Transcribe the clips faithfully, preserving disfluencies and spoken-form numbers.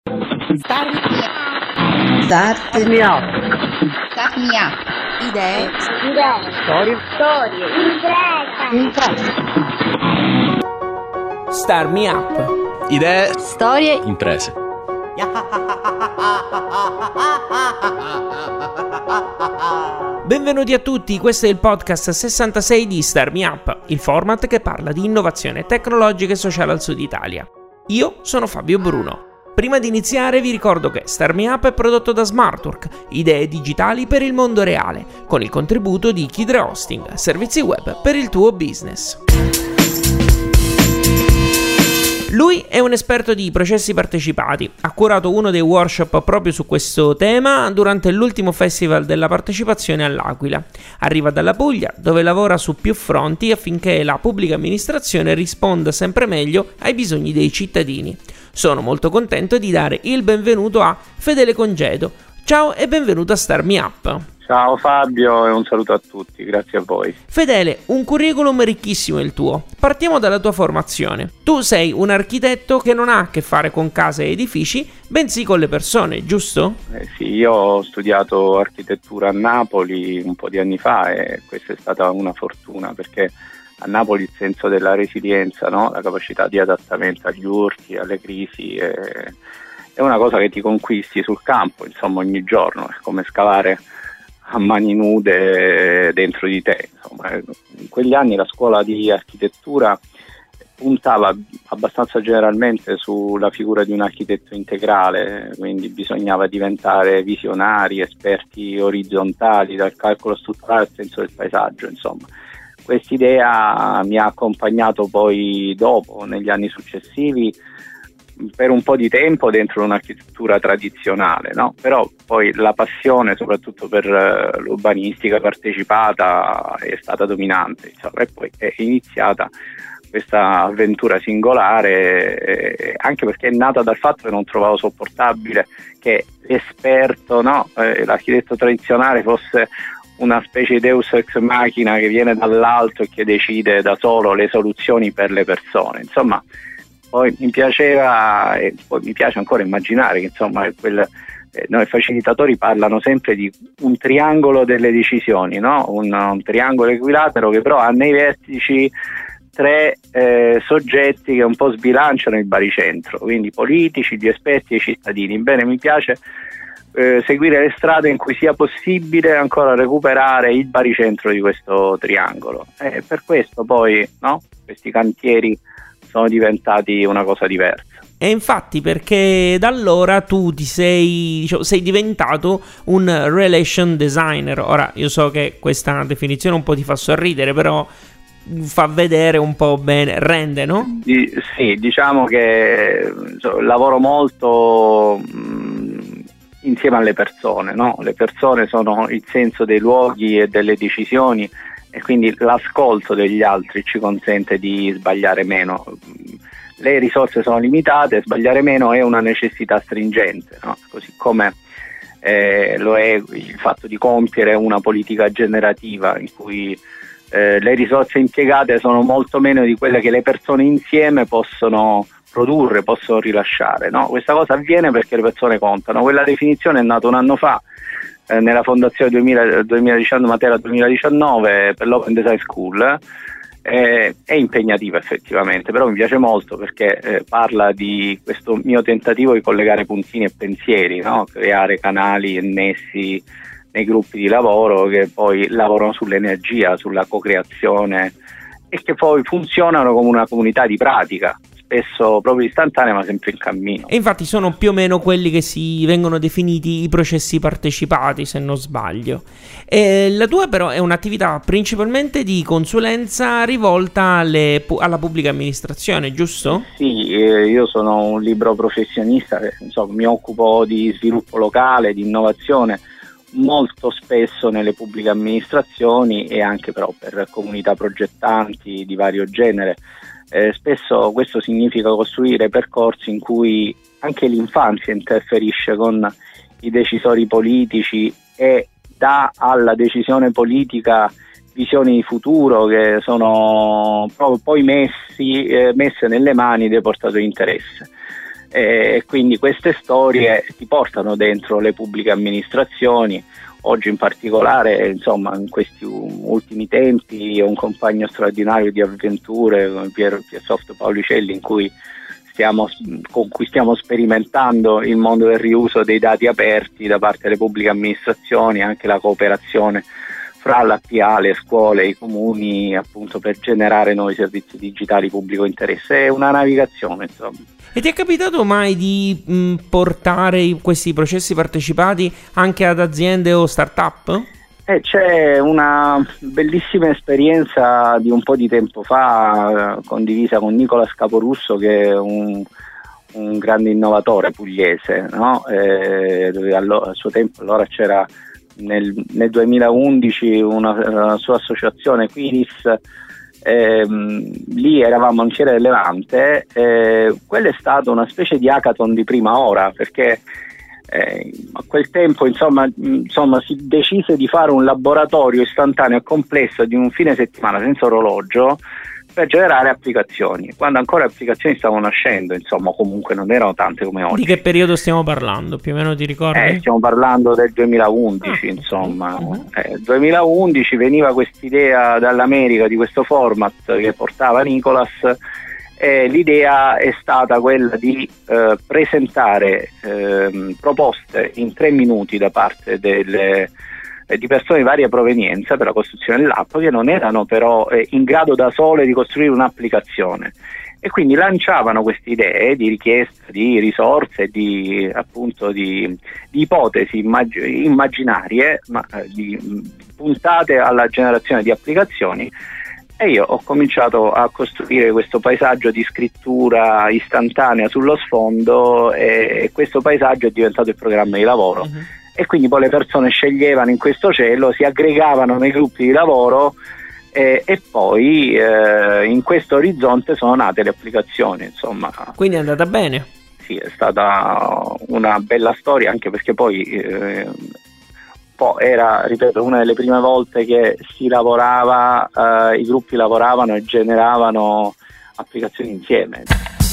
Start Start me up. Start me up. Idee. Idee. Storie. Storie. Impresa. Impresa. Start me up. Idee. Storie. Imprese. Benvenuti a tutti, questo è il podcast sessantasei di Start Me Up, il format che parla di innovazione tecnologica e sociale al Sud Italia. Io sono Fabio Bruno. Prima di iniziare vi ricordo che Start Me Up è prodotto da Smartwork, idee digitali per il mondo reale, con il contributo di Kidre Hosting, servizi web per il tuo business. Lui è un esperto di processi partecipati, ha curato uno dei workshop proprio su questo tema durante l'ultimo festival della partecipazione all'Aquila. Arriva dalla Puglia, dove lavora su più fronti affinché la pubblica amministrazione risponda sempre meglio ai bisogni dei cittadini. Sono molto contento di dare il benvenuto a Fedele Congedo. Ciao e benvenuto a Start Me Up. Ciao Fabio e un saluto a tutti, grazie a voi. Fedele, un curriculum ricchissimo il tuo. Partiamo dalla tua formazione. Tu sei un architetto che non ha a che fare con case e edifici, bensì con le persone, giusto? Eh sì, io ho studiato architettura a Napoli un po' di anni fa e questa è stata una fortuna perché a Napoli il senso della resilienza, no? La capacità di adattamento agli urti, alle crisi, è, è una cosa che ti conquisti sul campo, insomma ogni giorno, è come scavare a mani nude dentro di te. Insomma, in quegli anni la scuola di architettura puntava abbastanza generalmente sulla figura di un architetto integrale, quindi bisognava diventare visionari, esperti orizzontali, dal calcolo strutturale al senso del paesaggio, insomma. Quest'idea mi ha accompagnato poi dopo, negli anni successivi, per un po' di tempo dentro un'architettura tradizionale, no? Però poi la passione, soprattutto per l'urbanistica partecipata, è stata dominante, insomma, e poi è iniziata questa avventura singolare, eh, anche perché è nata dal fatto che non trovavo sopportabile che l'esperto, no? eh, l'architetto tradizionale fosse una specie di deus ex machina che viene dall'alto e che decide da solo le soluzioni per le persone, insomma. Poi mi piaceva e poi mi piace ancora immaginare che insomma quel, eh, noi facilitatori parlano sempre di un triangolo delle decisioni, no? un, un triangolo equilatero che però ha nei vertici tre eh, soggetti che un po' sbilanciano il baricentro, quindi politici, gli esperti e i cittadini. Bene, mi piace eh, seguire le strade in cui sia possibile ancora recuperare il baricentro di questo triangolo e per questo poi, no? Questi cantieri sono diventati una cosa diversa. E infatti perché da allora tu ti sei, diciamo, sei diventato un relation designer. Ora io so che questa definizione un po' ti fa sorridere, però fa vedere un po' bene, rende, no? Di, sì, diciamo che so, lavoro molto mh, insieme alle persone, no? Le persone sono il senso dei luoghi e delle decisioni e quindi l'ascolto degli altri ci consente di sbagliare meno. Le risorse sono limitate, sbagliare meno è una necessità stringente, no? Così come eh, lo è il fatto di compiere una politica generativa in cui eh, le risorse impiegate sono molto meno di quelle che le persone insieme possono produrre, possono rilasciare, no? Questa cosa avviene perché le persone contano. Quella definizione è nata un anno fa nella fondazione duemiladiciannove, Matera duemiladiciannove per l'Open Design School. Eh, è impegnativa effettivamente, però mi piace molto perché eh, parla di questo mio tentativo di collegare puntini e pensieri, no? Creare canali annessi nei gruppi di lavoro che poi lavorano sull'energia, sulla co-creazione e che poi funzionano come una comunità di pratica, spesso proprio istantanea ma sempre in cammino. E infatti sono più o meno quelli che si vengono definiti i processi partecipati, se non sbaglio. E la tua però è un'attività principalmente di consulenza rivolta alle, alla pubblica amministrazione, giusto? Sì, eh, io sono un libero professionista, insomma, mi occupo di sviluppo locale, di innovazione molto spesso nelle pubbliche amministrazioni e anche però per comunità progettanti di vario genere. Eh, spesso questo significa costruire percorsi in cui anche l'infanzia interferisce con i decisori politici e dà alla decisione politica visioni di futuro che sono poi messi, eh, messe nelle mani dei portatori di interesse. e quindi queste storie ti portano dentro le pubbliche amministrazioni. Oggi in particolare, insomma, in questi ultimi tempi ho un compagno straordinario di avventure, Pier, Piersoft Paulicelli, in cui stiamo, con cui stiamo sperimentando il mondo del riuso dei dati aperti da parte delle pubbliche amministrazioni, anche la cooperazione fra l'A P A, le scuole, i comuni, appunto per generare nuovi servizi digitali pubblico interesse. È una navigazione, insomma. E ti è capitato mai di mh, portare questi processi partecipati anche ad aziende o start-up? Eh, c'è una bellissima esperienza di un po' di tempo fa, eh, condivisa con Nicola Scaporusso, che è un, un grande innovatore pugliese, no? Eh, dove allo- a suo tempo allora c'era nel, nel duemilaundici una, una sua associazione Quiris. Eh, lì eravamo in Fiera del Levante, eh, quello è stato una specie di hackathon di prima ora, perché eh, a quel tempo insomma, insomma si decise di fare un laboratorio istantaneo e complesso di un fine settimana senza orologio per generare applicazioni, quando ancora le applicazioni stavano nascendo, insomma, comunque non erano tante come oggi. Di che periodo stiamo parlando? Più o meno ti ricordi? Eh, stiamo parlando del duemilaundici, ah, insomma. Uh-huh. Eh, duemilaundici veniva quest'idea dall'America di questo format che portava Nicolas, e l'idea è stata quella di eh, presentare eh, proposte in tre minuti da parte delle di persone di varia provenienza per la costruzione dell'app, che non erano però eh, in grado da sole di costruire un'applicazione, e quindi lanciavano queste idee di richiesta di risorse, di appunto di, di ipotesi immag- immaginarie, ma eh, di, puntate alla generazione di applicazioni. E io ho cominciato a costruire questo paesaggio di scrittura istantanea sullo sfondo, e questo paesaggio è diventato il programma di lavoro. Uh-huh. E quindi poi le persone sceglievano in questo cielo, si aggregavano nei gruppi di lavoro, eh, e poi eh, in questo orizzonte sono nate le applicazioni, insomma. Quindi è andata bene? Sì, è stata una bella storia, anche perché poi eh, po' era, ripeto, una delle prime volte che si lavorava, eh, i gruppi lavoravano e generavano applicazioni insieme.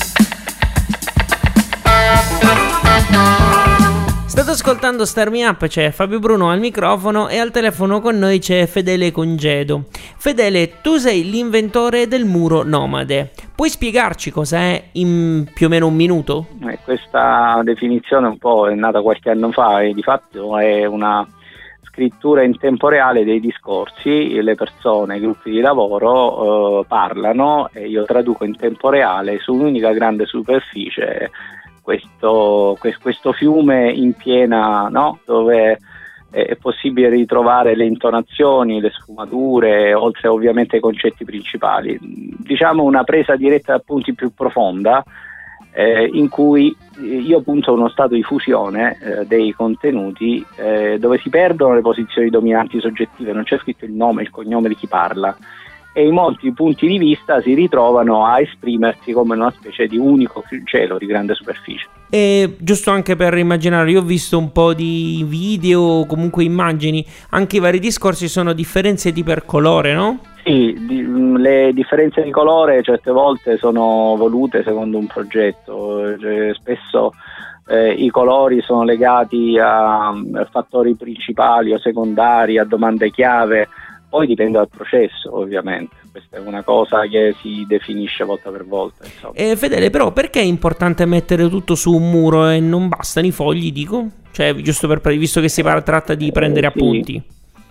State ascoltando Start Me Up, c'è Fabio Bruno al microfono e al telefono con noi c'è Fedele Congedo. Fedele, tu sei l'inventore del muro nomade. Puoi spiegarci cos'è in più o meno un minuto? Eh, questa definizione un po' è nata qualche anno fa e di fatto è una scrittura in tempo reale dei discorsi. Le persone, i gruppi di lavoro eh, parlano e io traduco in tempo reale su un'unica grande superficie Questo, questo fiume in piena, no? Dove è possibile ritrovare le intonazioni, le sfumature, oltre ovviamente ai concetti principali. Diciamo una presa diretta da punti più profonda, eh, in cui io punto a uno stato di fusione eh, dei contenuti, eh, dove si perdono le posizioni dominanti soggettive, non c'è scritto il nome, il cognome di chi parla, e i molti punti di vista si ritrovano a esprimersi come una specie di unico cielo di grande superficie. E giusto anche per immaginare, io ho visto un po' di video, comunque immagini, anche i vari discorsi sono differenze di per colore, no? Sì, di, le differenze di colore certe volte sono volute secondo un progetto, cioè, spesso eh, i colori sono legati a, a fattori principali o secondari, a domande chiave. Poi dipende dal processo, ovviamente, questa è una cosa che si definisce volta per volta. Eh, Fedele, però perché è importante mettere tutto su un muro e non bastano i fogli, dico? Cioè, giusto per, visto che si parla, tratta di prendere eh, sì. appunti.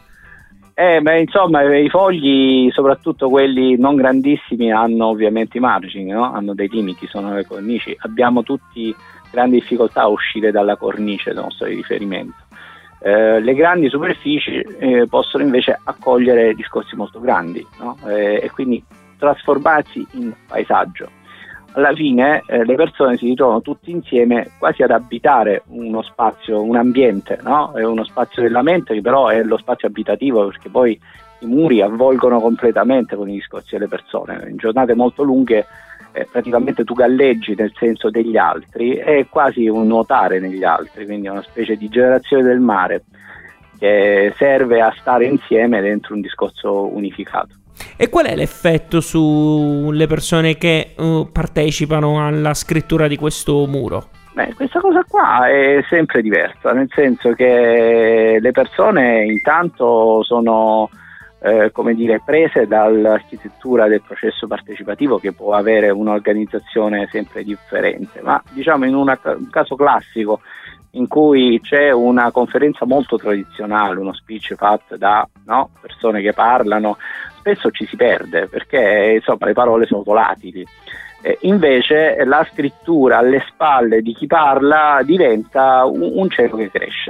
Eh, beh, insomma, i fogli, soprattutto quelli non grandissimi, hanno ovviamente i margini, no? Hanno dei limiti, sono le cornici. Abbiamo tutti grandi difficoltà a uscire dalla cornice del nostro riferimento. Eh, le grandi superfici eh, possono invece accogliere discorsi molto grandi, no? eh, e quindi trasformarsi in paesaggio. Alla fine eh, le persone si ritrovano tutti insieme quasi ad abitare uno spazio, un ambiente, no? È uno spazio della mente che però è lo spazio abitativo, perché poi i muri avvolgono completamente con i discorsi delle persone. In giornate molto lunghe Eh, praticamente tu galleggi nel senso degli altri, è quasi un nuotare negli altri, quindi è una specie di generazione del mare che serve a stare insieme dentro un discorso unificato. E qual è l'effetto sulle persone che uh, partecipano alla scrittura di questo muro? Beh, questa cosa qua è sempre diversa, nel senso che le persone intanto sono eh, come dire, prese dall'architettura del processo partecipativo, che può avere un'organizzazione sempre differente, ma diciamo in una, un caso classico in cui c'è una conferenza molto tradizionale, uno speech fatto da no, persone che parlano, spesso ci si perde perché insomma le parole sono volatili. Eh, invece la scrittura alle spalle di chi parla diventa un, un cielo che cresce.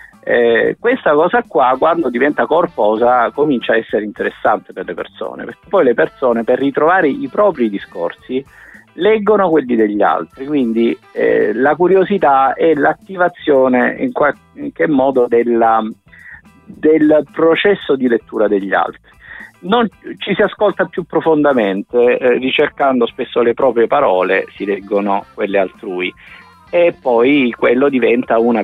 Eh, questa cosa qua, quando diventa corposa, comincia a essere interessante per le persone, perché poi le persone, per ritrovare i propri discorsi, leggono quelli degli altri, quindi eh, la curiosità è l'attivazione in qualche modo della, del processo di lettura degli altri. Non ci si ascolta più profondamente, eh, ricercando spesso le proprie parole, si leggono quelle altrui, e poi quello diventa una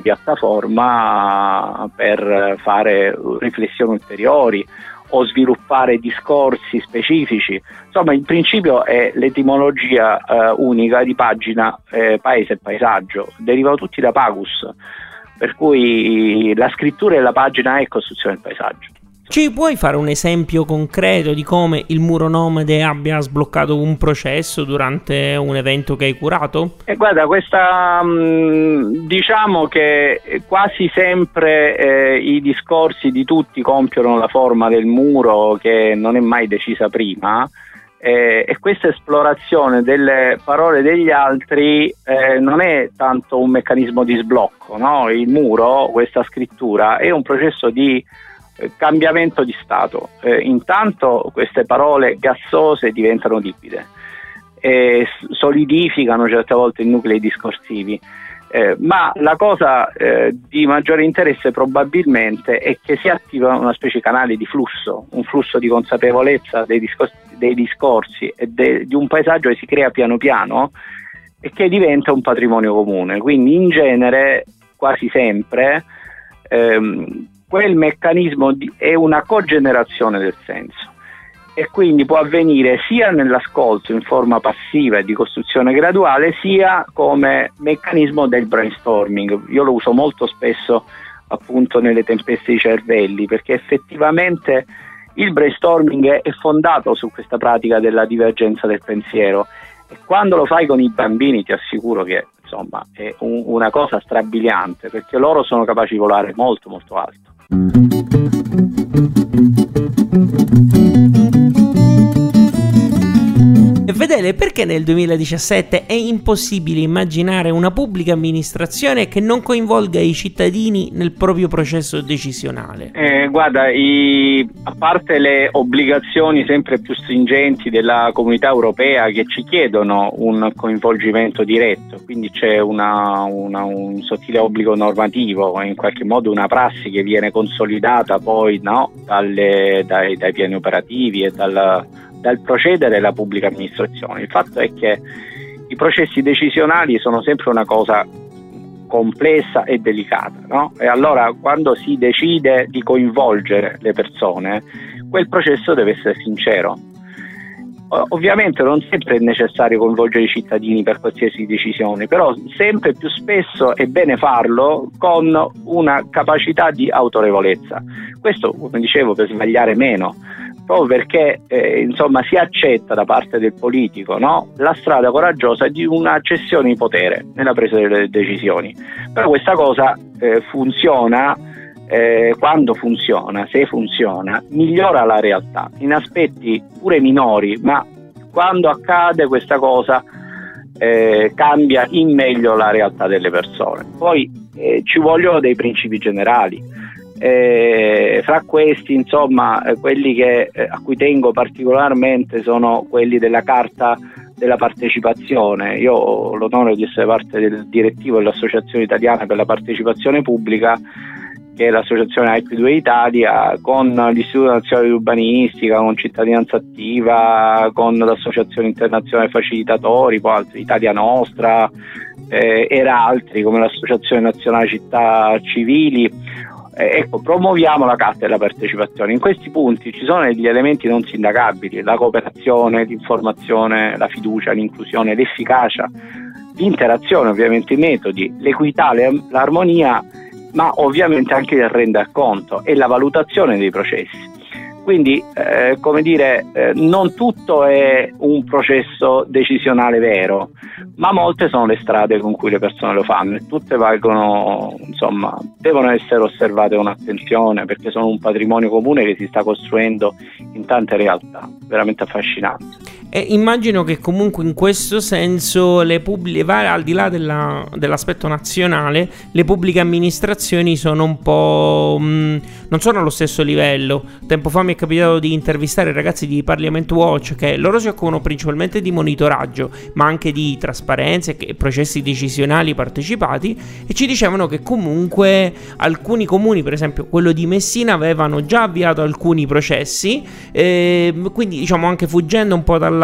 piattaforma per fare riflessioni ulteriori o sviluppare discorsi specifici. Insomma, il principio è l'etimologia eh, unica di pagina, eh, paese e paesaggio, derivano tutti da pagus, per cui la scrittura della pagina è costruzione del paesaggio. Ci puoi fare un esempio concreto di come il Muro Nomade abbia sbloccato un processo durante un evento che hai curato? E guarda, questa mh, diciamo che quasi sempre eh, i discorsi di tutti compiono la forma del muro, che non è mai decisa prima, eh, e questa esplorazione delle parole degli altri eh, non è tanto un meccanismo di sblocco, no? Il muro, questa scrittura, è un processo di cambiamento di stato. Eh, intanto queste parole gassose diventano liquide, eh, solidificano certe volte i nuclei discorsivi, eh, ma la cosa eh, di maggiore interesse probabilmente è che si attiva una specie di canale di flusso, un flusso di consapevolezza dei discorsi, dei discorsi e de, di un paesaggio che si crea piano piano e che diventa un patrimonio comune. Quindi in genere, quasi sempre, ehm, quel meccanismo di, è una cogenerazione del senso, e quindi può avvenire sia nell'ascolto in forma passiva e di costruzione graduale, sia come meccanismo del brainstorming. Io lo uso molto spesso appunto nelle tempeste di cervelli, perché effettivamente il brainstorming è fondato su questa pratica della divergenza del pensiero, e quando lo fai con i bambini ti assicuro che insomma è un, una cosa strabiliante, perché loro sono capaci di volare molto molto alto. Fedele, perché nel duemiladiciassette è impossibile immaginare una pubblica amministrazione che non coinvolga i cittadini nel proprio processo decisionale? Eh, guarda, i, a parte le obbligazioni sempre più stringenti della Comunità Europea che ci chiedono un coinvolgimento diretto, quindi c'è una, una, un sottile obbligo normativo, in qualche modo una prassi che viene consolidata poi no, dalle, dai, dai piani operativi e dal dal procedere della pubblica amministrazione. Il fatto è che i processi decisionali sono sempre una cosa complessa e delicata, no? E allora quando si decide di coinvolgere le persone, quel processo deve essere sincero. Ovviamente non sempre è necessario coinvolgere i cittadini per qualsiasi decisione, però sempre più spesso è bene farlo con una capacità di autorevolezza. Questo, come dicevo, per sbagliare meno, proprio perché eh, insomma si accetta da parte del politico, no? La strada coraggiosa di una cessione di potere nella presa delle decisioni. Però questa cosa eh, funziona eh, quando funziona, se funziona, migliora la realtà in aspetti pure minori, ma quando accade questa cosa eh, cambia in meglio la realtà delle persone. Poi eh, ci vogliono dei principi generali. Eh, fra questi insomma eh, quelli che, eh, a cui tengo particolarmente sono quelli della Carta della Partecipazione. Io ho l'onore di essere parte del direttivo dell'Associazione Italiana per la Partecipazione Pubblica, che è l'associazione I P due Italia, con l'Istituto Nazionale di Urbanistica, con Cittadinanza Attiva, con l'Associazione Internazionale Facilitatori, poi altri, Italia Nostra, eh, era altri come l'Associazione Nazionale Città Civili. Eh, ecco, promuoviamo la carta della partecipazione. In questi punti ci sono degli elementi non sindacabili: la cooperazione, l'informazione, la fiducia, l'inclusione, l'efficacia, l'interazione, ovviamente i metodi, l'equità, l'armonia, ma ovviamente anche il rendiconto e la valutazione dei processi. Quindi, eh, come dire, eh, non tutto è un processo decisionale vero, ma molte sono le strade con cui le persone lo fanno, e tutte valgono, insomma, devono essere osservate con attenzione, perché sono un patrimonio comune che si sta costruendo in tante realtà, veramente affascinante. E immagino che comunque in questo senso le pubbliche, al di là della, dell'aspetto nazionale, le pubbliche amministrazioni sono un po' mh, non sono allo stesso livello. Tempo fa mi è capitato di intervistare ragazzi di Parliament Watch, che loro si occupano principalmente di monitoraggio, ma anche di trasparenza e processi decisionali partecipati, e ci dicevano che comunque alcuni comuni, per esempio quello di Messina, avevano già avviato alcuni processi, eh, quindi diciamo anche fuggendo un po' dalla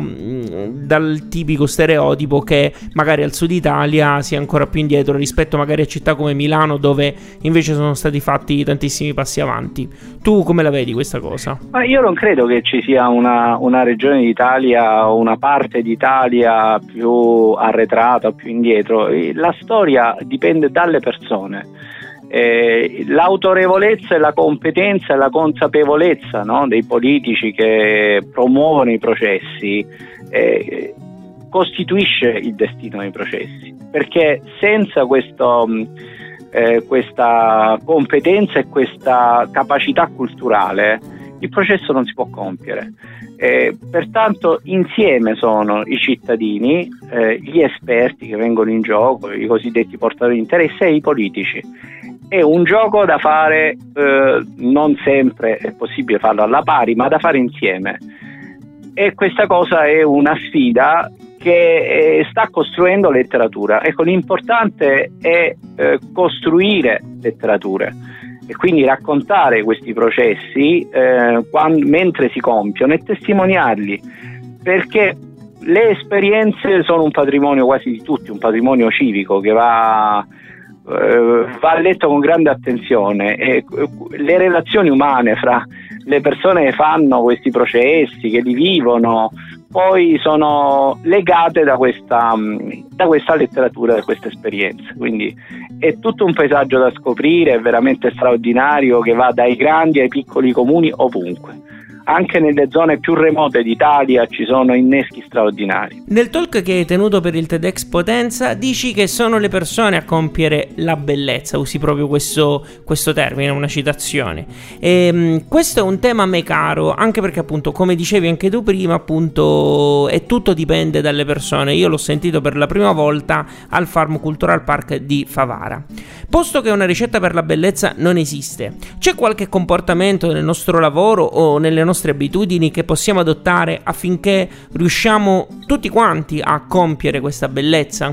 dal tipico stereotipo che magari al sud Italia sia ancora più indietro rispetto magari a città come Milano, dove invece sono stati fatti tantissimi passi avanti. Tu come la vedi questa cosa? Ma io non credo che ci sia una, una regione d'Italia o una parte d'Italia più arretrata o più indietro. La storia dipende dalle persone. Eh, l'autorevolezza e la competenza e la consapevolezza, no, dei politici che promuovono i processi eh, costituisce il destino dei processi, perché senza questo, eh, questa competenza e questa capacità culturale il processo non si può compiere. Eh, pertanto insieme sono i cittadini, eh, gli esperti che vengono in gioco, i cosiddetti portatori di interesse, e i politici. È un gioco da fare, eh, non sempre è possibile farlo alla pari, ma da fare insieme, e questa cosa è una sfida che eh, sta costruendo letteratura. Ecco, l'importante è eh, costruire letterature e quindi raccontare questi processi eh, quando, mentre si compiono, e testimoniarli, perché le esperienze sono un patrimonio quasi di tutti, un patrimonio civico che va va letto con grande attenzione, e le relazioni umane fra le persone che fanno questi processi, che li vivono, poi sono legate da questa, da questa letteratura, da queste esperienze. Quindi è tutto un paesaggio da scoprire, è veramente straordinario, che va dai grandi ai piccoli comuni, ovunque. Anche nelle zone più remote d'Italia ci sono inneschi straordinari. Nel talk che hai tenuto per il TEDx Potenza dici che sono le persone a compiere la bellezza, usi proprio questo, questo termine, una citazione. E, mh, questo è un tema a me caro, anche perché appunto, come dicevi anche tu prima, appunto, è tutto dipende dalle persone. Io l'ho sentito per la prima volta al Farm Cultural Park di Favara. Posto che una ricetta per la bellezza non esiste, c'è qualche comportamento nel nostro lavoro o nelle nostre abitudini che possiamo adottare affinché riusciamo tutti quanti a compiere questa bellezza?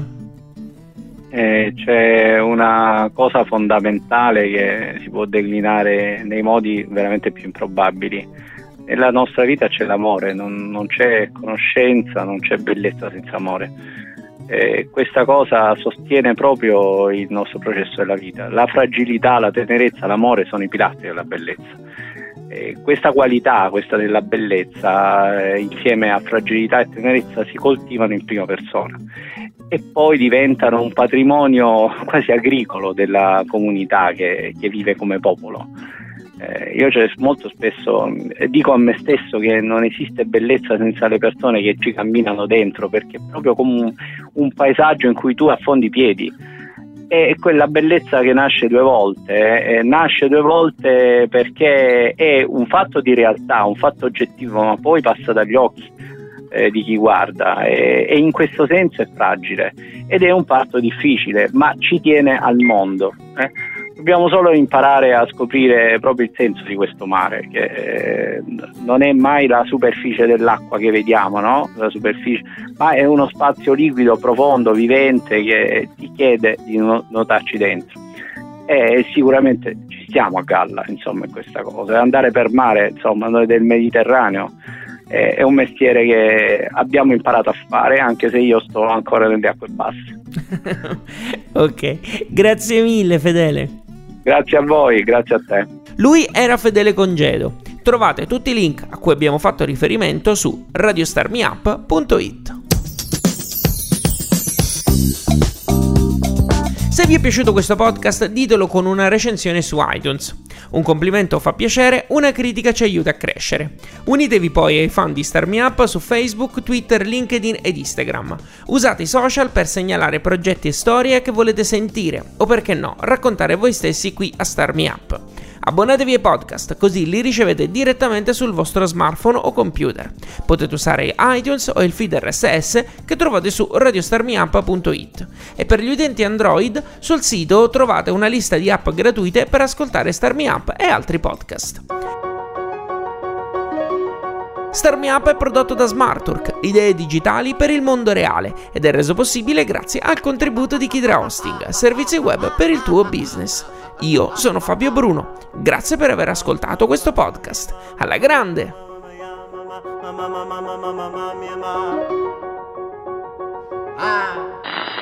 Eh, c'è una cosa fondamentale che si può declinare nei modi veramente più improbabili. Nella nostra vita c'è l'amore, non, non c'è conoscenza, non c'è bellezza senza amore. Eh, questa cosa sostiene proprio il nostro processo della vita. La fragilità, la tenerezza, l'amore sono i pilastri della bellezza. Eh, questa qualità, questa della bellezza, eh, insieme a fragilità e tenerezza, si coltivano in prima persona e poi diventano un patrimonio quasi agricolo della comunità che, che vive come popolo. Eh, io cioè, molto spesso eh, dico a me stesso che non esiste bellezza senza le persone che ci camminano dentro, perché è proprio come un, un paesaggio in cui tu affondi i piedi. È quella bellezza che nasce due volte, eh, nasce due volte perché è un fatto di realtà, un fatto oggettivo, ma poi passa dagli occhi eh, di chi guarda, e, e in questo senso è fragile ed è un parto difficile, ma ci tiene al mondo. Eh. Dobbiamo solo imparare a scoprire proprio il senso di questo mare, che eh, non è mai la superficie dell'acqua che vediamo, no? La superficie, ma è uno spazio liquido, profondo, vivente, che ti chiede di no- notarci dentro. E sicuramente ci stiamo a galla, insomma, in questa cosa. Andare per mare, insomma, noi del Mediterraneo, eh, è un mestiere che abbiamo imparato a fare, anche se io sto ancora nelle acque basse. Ok, grazie mille Fedele. Grazie a voi, grazie a te. Lui era Fedele Congedo. Trovate tutti i link a cui abbiamo fatto riferimento su radio star me up punto it. Se vi è piaciuto questo podcast, ditelo con una recensione su iTunes. Un complimento fa piacere, una critica ci aiuta a crescere. Unitevi poi ai fan di Star Me Up su Facebook, Twitter, LinkedIn ed Instagram. Usate i social per segnalare progetti e storie che volete sentire, o perché no, raccontare voi stessi qui a Star Me Up. Abbonatevi ai podcast, così li ricevete direttamente sul vostro smartphone o computer. Potete usare iTunes o il feed R S S che trovate su radio star me up punto it. E per gli utenti Android, sul sito trovate una lista di app gratuite per ascoltare Star Me Up e altri podcast. Star Me Up è prodotto da Smartwork, idee digitali per il mondo reale, ed è reso possibile grazie al contributo di Kidra Hosting, servizi web per il tuo business. Io sono Fabio Bruno, grazie per aver ascoltato questo podcast. Alla grande! Ah.